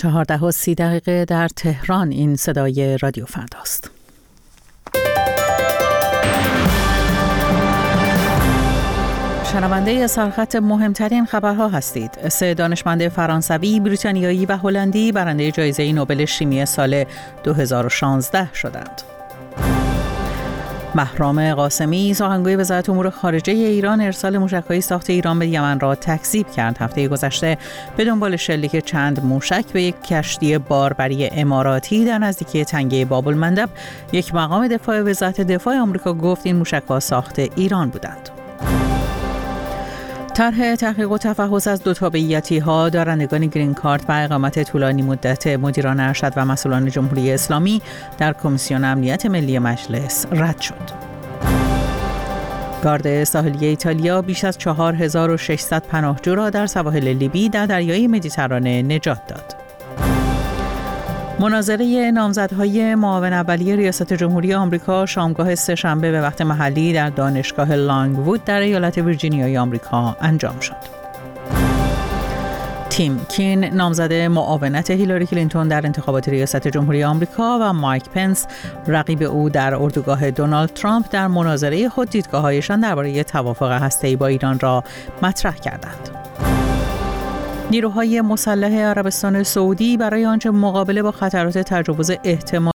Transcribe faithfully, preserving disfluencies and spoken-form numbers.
چهارده و سی دقیقه در تهران. این صدای رادیو فرداست. شنونده سرخط مهمترین خبرها هستید. سه دانشمند فرانسوی، بریتانیایی و هلندی برنده جایزه نوبل شیمی سال دو هزار و شانزده شدند. بهرام قاسمی، سخنگوی وزارت امور خارجه ایران، ارسال موشک‌های ساخت ایران به یمن را تکذیب کرد. هفته گذشته به دنبال شلیک چند موشک به یک کشتی باربری اماراتی در نزدیکی تنگه باب‌المندب، یک مقام دفاع وزارت دفاع آمریکا گفت این موشک‌ها ساخت ایران بودند. طرح تحقیق و تفحص از دو تابعیتی‌ها دارندگان گرین کارت و اقامت طولانی مدت مدیران ارشد و مسئولان جمهوری اسلامی در کمیسیون امنیت ملی مجلس رد شد. گارد ساحلی ایتالیا بیش از چهار هزار و ششصد پناهجو را در سواحل لیبی در دریای مدیترانه نجات داد. مناظره نامزدهای معاون اولیه ریاست جمهوری آمریکا شامگاه سه‌شنبه به وقت محلی در دانشگاه لانگوود در ایالت ویرجینیای آمریکا انجام شد. تیم کین، نامزد معاونت هیلاری کلینتون در انتخابات ریاست جمهوری آمریکا، و مایک پنس، رقیب او در اردوگاه دونالد ترامپ، در مناظره خود دیدگاه‌هایشان درباره توافق هسته‌ای با ایران را مطرح کردند. نیروهای مسلح عربستان سعودی برای آنچه مقابله با خطرات تجاوز احتمالی